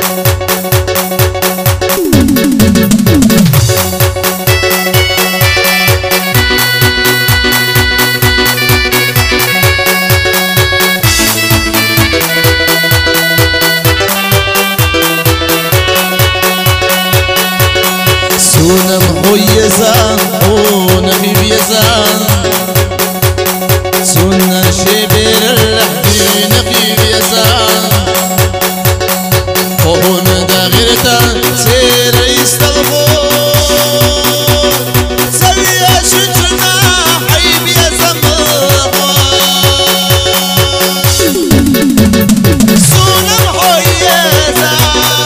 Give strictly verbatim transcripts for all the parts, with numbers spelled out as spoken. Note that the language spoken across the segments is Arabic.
سونم هو يزان هو نبي يزان سونا شبير اللحدي نقي يزان هون داغرتا سير يستغفر سويا شجنا حيب يزان سونم هو يزان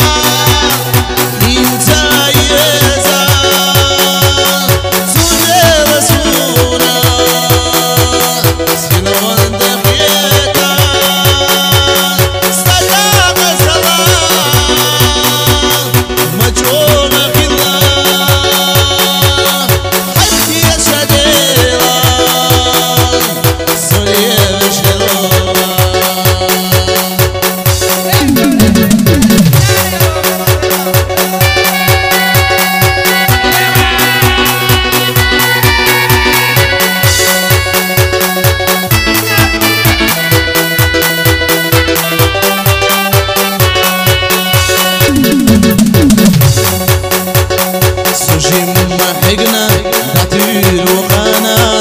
حقنا نطير وقانا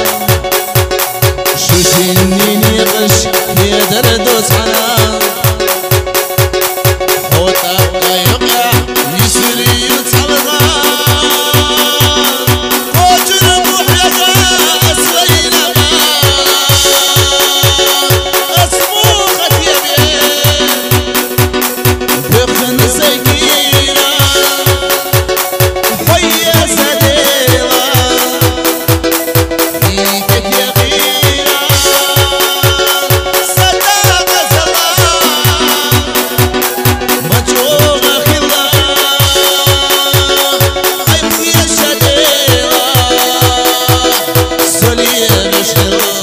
شو سنين يقش يا دردوس حنان خوطا يقع يسري يتحلقان وجر محيقا أسرينا أسموخت يبين بخن سيكينا حيا سديلا فيك يقينا صدق زمان مجروح خلا حيب يا شديلا سليم شرا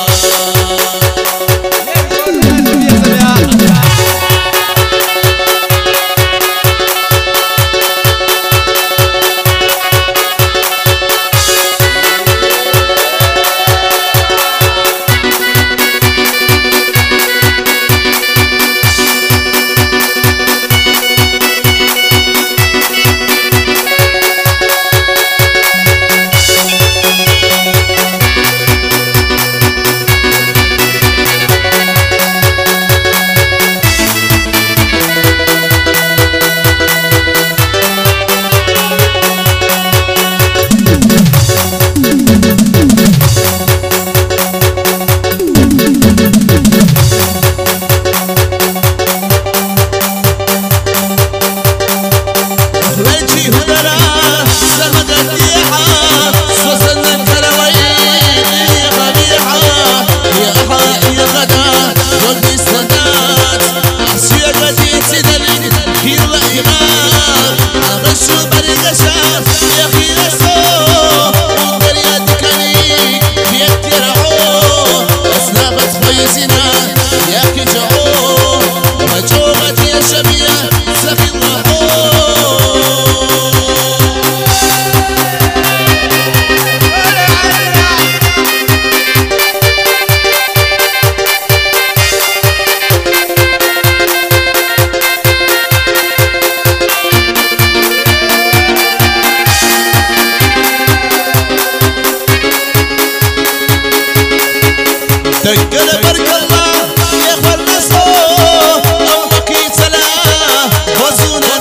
تقل برك الله يا اخوان نصره امك سلام وزونا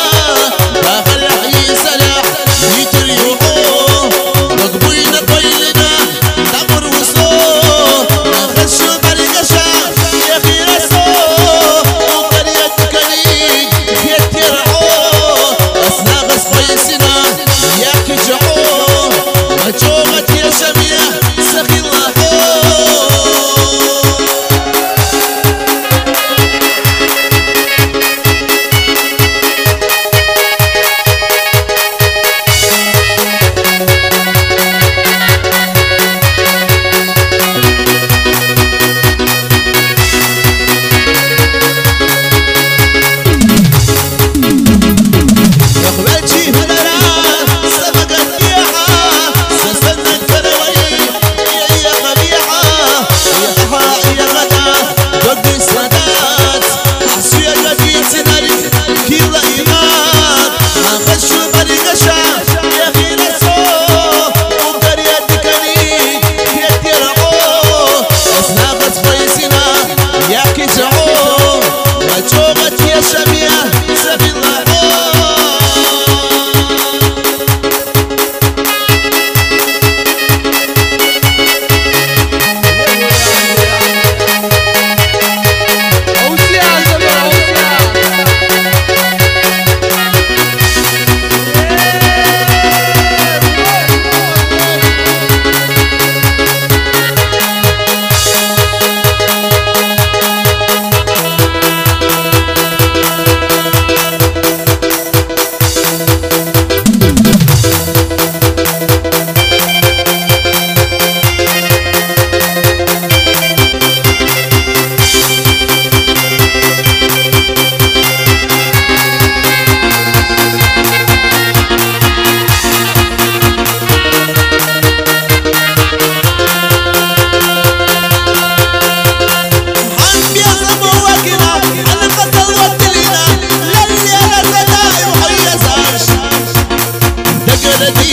داخل حي سلاح يتريحوه رقبوينا طيلنا دمر وصوه نخشوا برقشا يا خير الصوه وقرية كليك يترعوه اسناغس قيسنا يا كجعوه مجوغة يا شمية سخي الله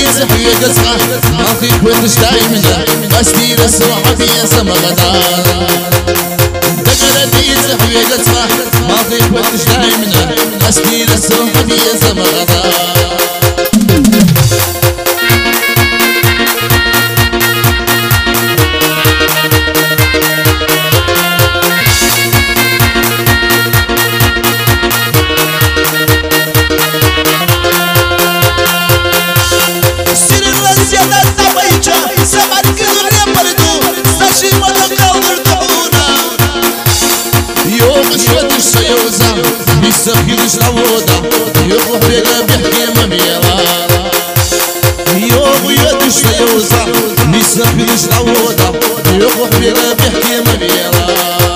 زحوية قصة ما في كويتش دايمنا أستير الصحفي يا سمغدان دقلتي زحوية قصة ما في كويتش دايمنا أستير الصحفي يا سمغدان سخيلش العوضة يروح بيها بيحكي ما بيرا يوم يدش يوزع بيسخيلش العوضة يروح بيها بيحكي ما بيرا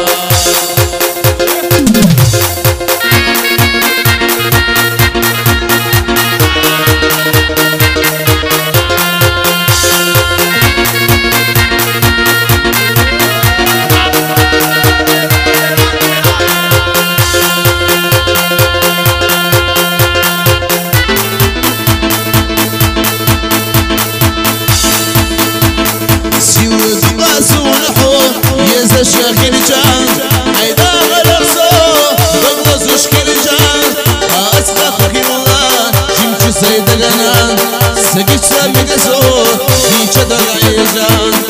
شاكل جان عيدا غرقصو بغلص شكل جان أسخى خكي الله جمش سيد غنان سقيت سامي قصو ديشة دلعي جان